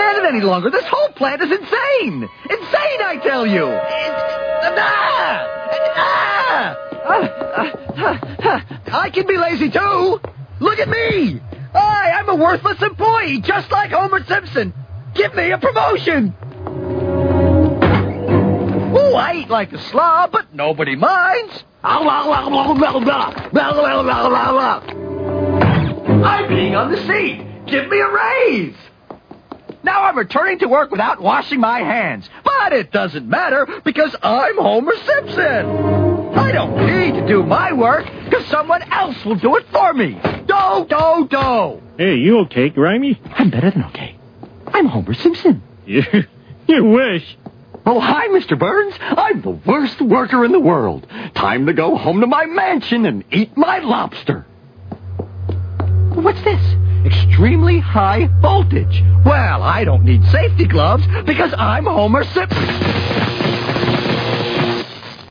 stand it any longer. This whole plant is insane. Insane, I tell you. I can be lazy, too. Look at me. I'm a worthless employee, just like Homer Simpson. Give me a promotion. Ooh, I eat like a slob, but nobody minds. I'm being on the seat. Give me a raise. Now I'm returning to work without washing my hands. But it doesn't matter because I'm Homer Simpson. I don't need to do my work because someone else will do it for me. Do. Hey, you okay, Grimy? I'm better than okay. I'm Homer Simpson. You wish. Oh, hi, Mr. Burns. I'm the worst worker in the world. Time to go home to my mansion and eat my lobster. What's this? Extremely high voltage. Well, I don't need safety gloves because I'm Homer Simpson.